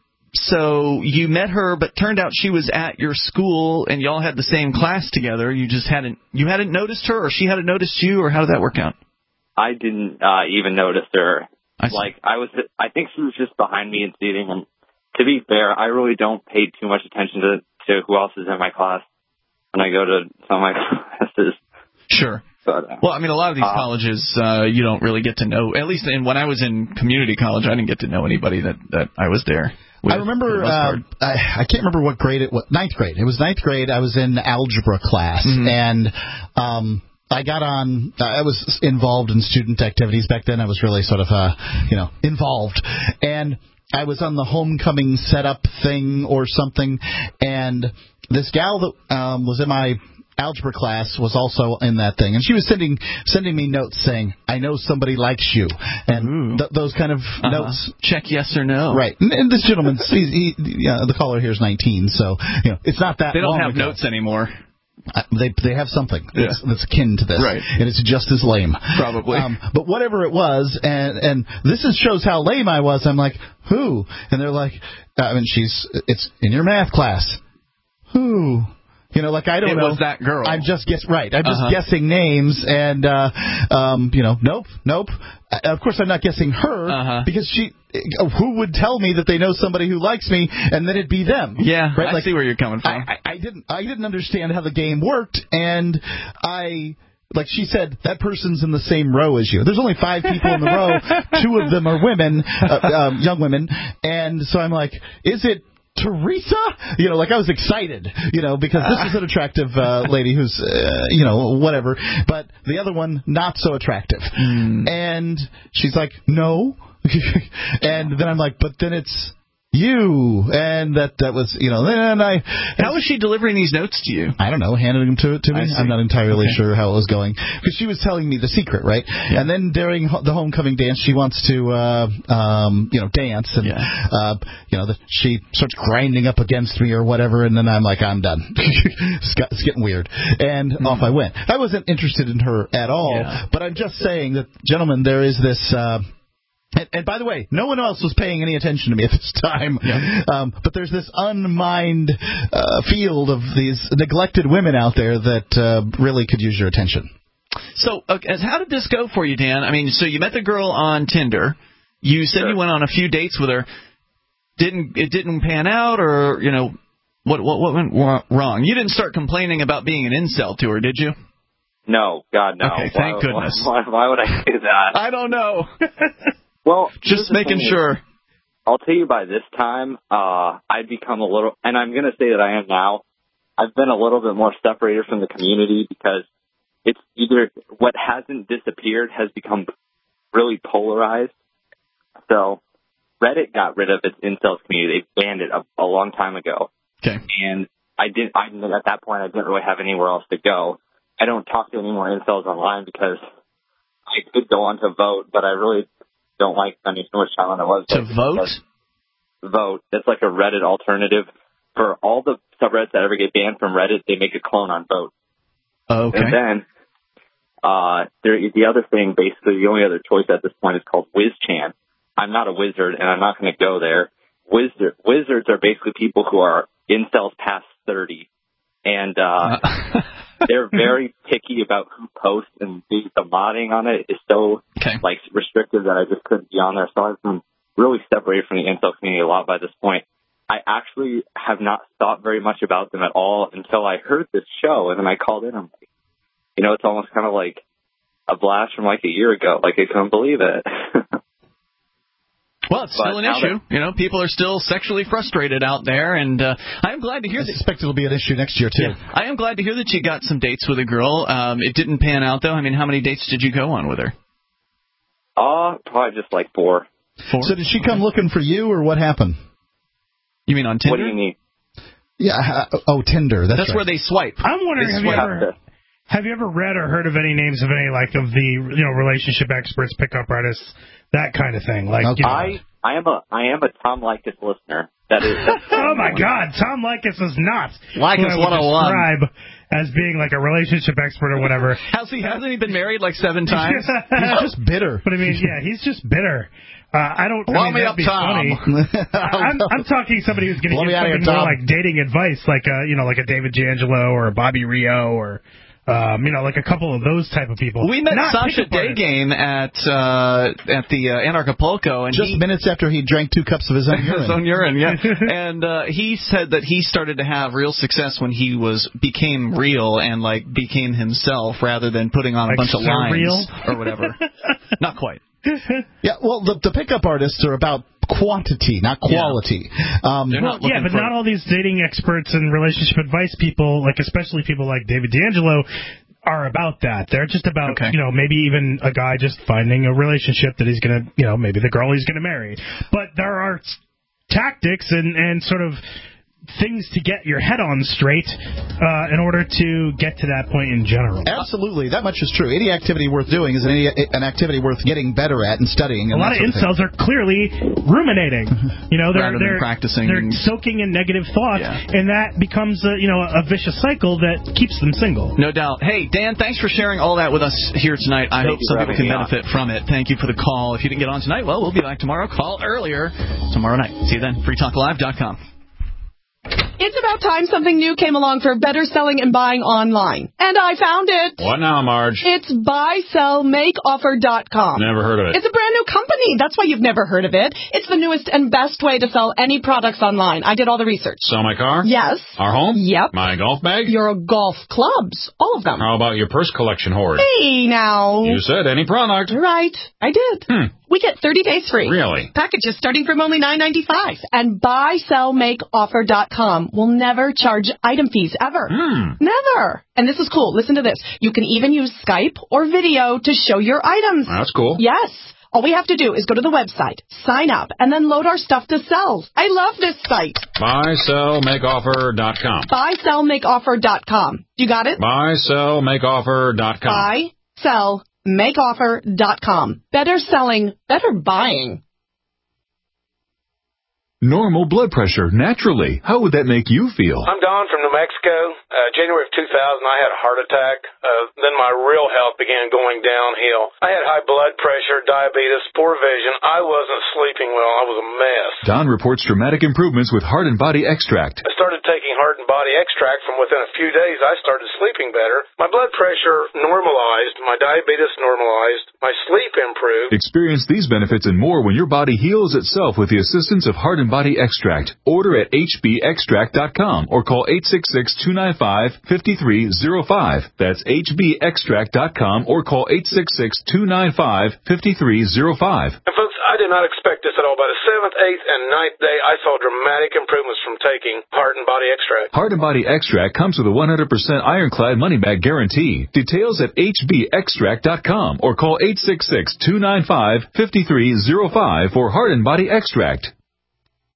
so you met her, but turned out she was at your school, and y'all had the same class together. You just hadn't you hadn't noticed her, or she hadn't noticed you, or how did that work out? I didn't uh, even notice her. I like I was, I think she was just behind me in seating. And to be fair, I really don't pay too much attention to to who else is in my class when I go to some of my classes. Sure. But, uh, well, I mean, a lot of these uh, colleges, uh, you don't really get to know. At least in, when I was in community college, I didn't get to know anybody that, that I was there with. I remember, uh, I, I can't remember what grade it was. Ninth grade. It was ninth grade. I was in algebra class, mm-hmm. and um, I got on. Uh, I was involved in student activities back then. I was really sort of, uh, you know, involved, and I was on the homecoming setup thing or something, and this gal that um, was in my algebra class was also in that thing, and she was sending sending me notes saying, "I know somebody likes you," and th- those kind of uh-huh. notes. Check yes or no. Right, and, and this gentleman, he, he, yeah, the caller here is nineteen, so you know it's not that. They don't long have ago. notes anymore. Uh, they they have something yeah. that's, that's akin to this, right? And it's just as lame, probably. Um, but whatever it was, and and this is, shows how lame I was. I'm like, who? And they're like, I mean, she's it's in your math class. Who? You know, like I don't it know. Was that girl? I'm just guess right. I'm just uh-huh. guessing names, and uh, um, you know, nope, nope. Uh, of course, I'm not guessing her uh-huh. because she. Uh, who would tell me that they know somebody who likes me, and then it'd be them? Yeah, right? I like, see where you're coming from. I, I, I didn't. I didn't understand how the game worked, and I. Like she said, that person's in the same row as you. There's only five people in the row. Two of them are women, uh, um, young women, and so I'm like, is it Teresa? You know, like I was excited, you know, because this is an attractive uh, lady who's, uh, you know, whatever. But the other one, not so attractive. Mm. And she's like, no. And then I'm like, but then it's you. And that that was, you know, then I... How was she delivering these notes to you? I don't know, handing them to, to me. I'm not entirely okay. sure how it was going. Because she was telling me the secret, right? Yeah. And then during the homecoming dance, she wants to, uh, um, you know, dance. And, yeah. uh, you know, the, she starts grinding up against me or whatever. And then I'm like, I'm done. it's, got, it's getting weird. And mm. off I went. I wasn't interested in her at all. Yeah. But I'm just saying that, gentlemen, there is this... Uh, And, and by the way, no one else was paying any attention to me at this time. Yeah. Um, but there's this unmined uh, field of these neglected women out there that uh, really could use your attention. So, okay, how did this go for you, Dan? I mean, so you met the girl on Tinder. You said sure. you went on a few dates with her. Didn't it didn't pan out, or you know, what what what went wrong? You didn't start complaining about being an incel to her, did you? No, God, no. Okay, thank why, goodness. Why, why would I do that? I don't know. Well, just making sure. I'll tell you, by this time, uh, I'd become a little, and I'm going to say that I am now, I've been a little bit more separated from the community because it's either what hasn't disappeared has become really polarized. So Reddit got rid of its incels community. They banned it a, a long time ago. Okay. And I didn't. I at that point I didn't really have anywhere else to go. I don't talk to any more incels online because I could go on to vote, but I really don't like spending so much time on it. Was to vote. Vote. That's like a Reddit alternative for all the subreddits that ever get banned from Reddit. They make a clone on Vote. Okay. And then uh, there, the other thing, basically, the only other choice at this point is called WizChan. I'm not a wizard, and I'm not going to go there. Wizard, wizards are basically people who are incels past thirty, and uh, they're very picky about who posts, and the, the modding on it is so okay. like restrictive that I just couldn't be on there. So I've been really separated from the incel community a lot by this point. I actually have not thought very much about them at all until I heard this show, and then I called in. I'm like, you know, it's almost kind of like a blast from like a year ago. Like I couldn't believe it. Well, it's But still an now issue. You know, people are still sexually frustrated out there, and uh, I am glad to hear I that. suspect it'll be an issue next year, too. Yeah, I am glad to hear that you got some dates with a girl. Um, it didn't pan out, though. I mean, how many dates did you go on with her? Uh, probably just like four. Four? So did she come looking for you, or what happened? You mean on Tinder? What do you mean? Yeah. Uh, oh, Tinder. That's, That's right. where they swipe. I'm wondering, They have you swipe. ever have you ever read or heard of any names of any like of the you know relationship experts, pickup artists, that kind of thing? Like, Okay. you know, I I am a I am a Tom Likas listener. That is. That's oh my God, Tom Likas is not Likas who I would one oh one. describe as being like a relationship expert or whatever. Has he hasn't he been married like seven times? He's just bitter. But I mean, yeah, he's just bitter. Uh, I don't. Blow I mean, me that'd up, be Tom. funny. I'm, I'm talking somebody who's going to Blow give me out of something here, more Tom. like dating advice, like a you know, like a David D'Angelo or a Bobby Rio or. Um, you know, like a couple of those type of people. We met Not Sasha pickup artists. Daygame at uh, at the uh, Anarchapulco, and Just he, minutes after he drank two cups of his own urine. his own urine, yeah. And uh, he said that he started to have real success when he was became real and like became himself rather than putting on Like a bunch of surreal? lines or whatever. Not quite. Yeah, well, the, the pickup artists are about quantity, not quality. Yeah. Um, They're not Well, yeah, looking but for- not all these dating experts and relationship advice people, like especially people like David D'Angelo, are about that. They're just about, Okay. you know, maybe even a guy just finding a relationship that he's going to, you know, maybe the girl he's going to marry. But there are s- tactics and, and sort of things to get your head on straight uh, in order to get to that point in general. Absolutely, that much is true. Any activity worth doing is an, an activity worth getting better at and studying. A And lot of that sort incels are clearly ruminating. You know, they're Rather than they're practicing. They're soaking in negative thoughts, Yeah. and that becomes a, you know a vicious cycle that keeps them single. No doubt. Hey, Dan, thanks for sharing all that with us here tonight. I hope Thank you some for people can having me on. benefit from it. Thank you for the call. If you didn't get on tonight, well, we'll be back tomorrow. Call earlier tomorrow night. See you then. free talk live dot com. It's about time something new came along for better selling and buying online. And I found it. What now, Marge? It's buy sell make offer dot com. Never heard of it. It's a brand new company. That's why you've never heard of it. It's the newest and best way to sell any products online. I did all the research. Sell my car? Yes. Our home? Yep. My golf bag? Your golf clubs. All of them. How about your purse collection hoard? Hey, now. You said any product. Right. I did. Hmm. We get thirty days free. Really? Packages starting from only nine ninety-five. And buy sell make offer dot com will never charge item fees ever. Hmm. Never. And this is cool. Listen to this. You can even use Skype or video to show your items. That's cool. Yes. All we have to do is go to the website, sign up, and then load our stuff to sell. I love this site. Buy, sell, make offer dot com. buy sell make offer dot com. You got it? Buy, sell, make offer dot com. buy sell make offer dot com. Better selling, better buying. Normal blood pressure, naturally. How would that make you feel? I'm Don from New Mexico. Uh, January of two thousand, I had a heart attack. Uh, then my real health began going downhill. I had high blood pressure, diabetes, poor vision. I wasn't sleeping well. I was a mess. Don reports dramatic improvements with Heart and Body Extract. I started taking Heart and Body Extract. From within a few days, I started sleeping better. My blood pressure normalized. My diabetes normalized. My sleep improved. Experience these benefits and more when your body heals itself with the assistance of Heart and Body Extract. Order at h b extract dot com or call eight six six, two nine five, five three zero five. That's h b extract dot com or call eight six six, two nine five, five three zero five. And folks, I did not expect this at all. By the seventh, eighth, and ninth day, I saw dramatic improvements from taking Heart and Body Extract. Heart and Body Extract comes with a one hundred percent ironclad money-back guarantee. Details at H B extract dot com or call eight six six, two nine five, five three zero five for Heart and Body Extract.